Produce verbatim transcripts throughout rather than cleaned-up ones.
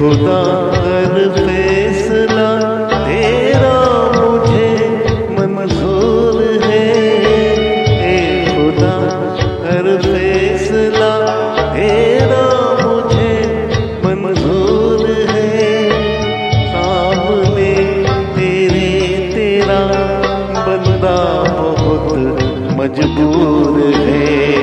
खुदा हर फैसला तेरा मुझे मंजूर है। ए खुदा हर फैसला तेरा मुझे मंजूर है। सामने तेरे तेरा बंदा बहुत मजबूर है।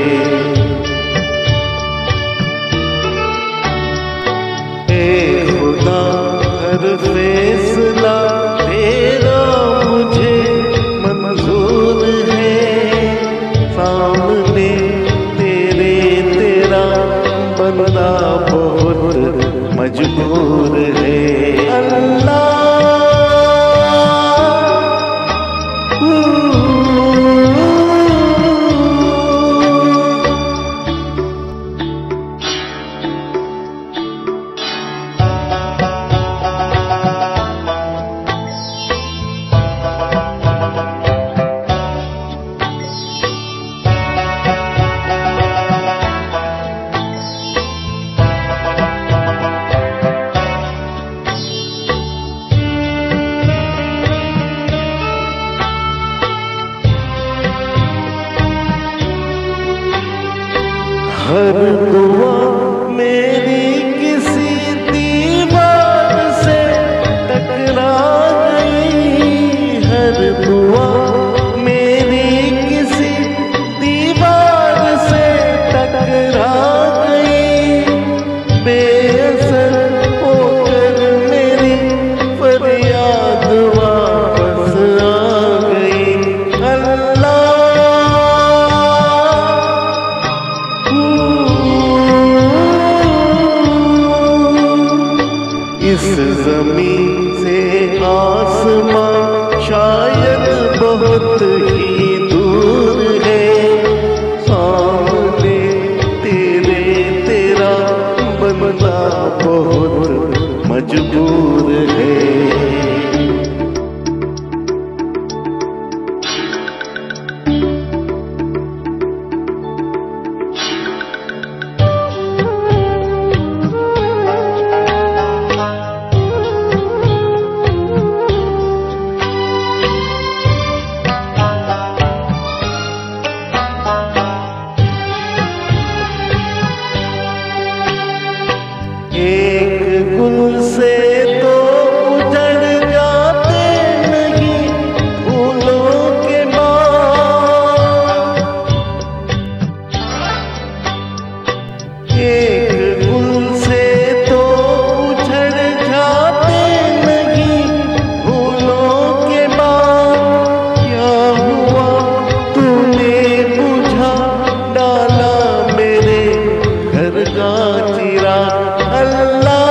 हर फैसला तेरा मुझे मंजूर है। सामने तेरे तेरा बंदा बहुत मजबूर है। अल्लाह हर दुआ मेरी किसी दीवार से टकरा गई। हर दुआ मेरी किसी दीवार से टकरा गई। बेअसर होकर मेरी फरियाद वापस आ गई। अल्लाह इस ज़मीन से आसमां शायद बहुत ही दूर है। सामने तेरे तेरा बंदा बहुत मजबूर है। एक गुल से तो उजड़ जाते नहीं फूलों के बाग। एक गुल से तो उजड़ जाते नहीं फूलों के बाग। क्या हुआ तूने बुझा डाला मेरे घर का चिराग। अल्लाह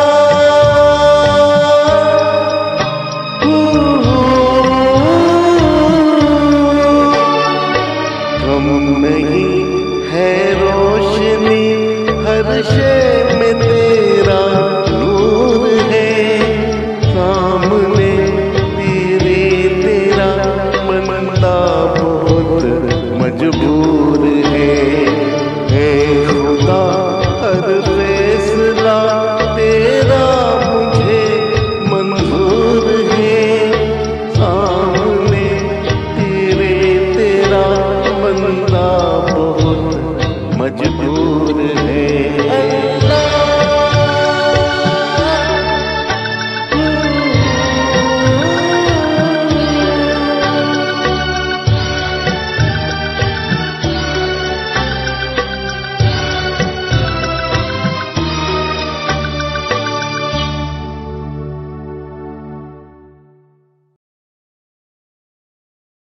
कम नहीं है रोशनी हर शय में तेरा नूर है। सामने तेरे तेरा बंदा बहुत मजबूर है। हे खुदा हर फैसला तेरा मुझे मंजूर है। सामने तेरे तेरा बंदा बहुत मजबूर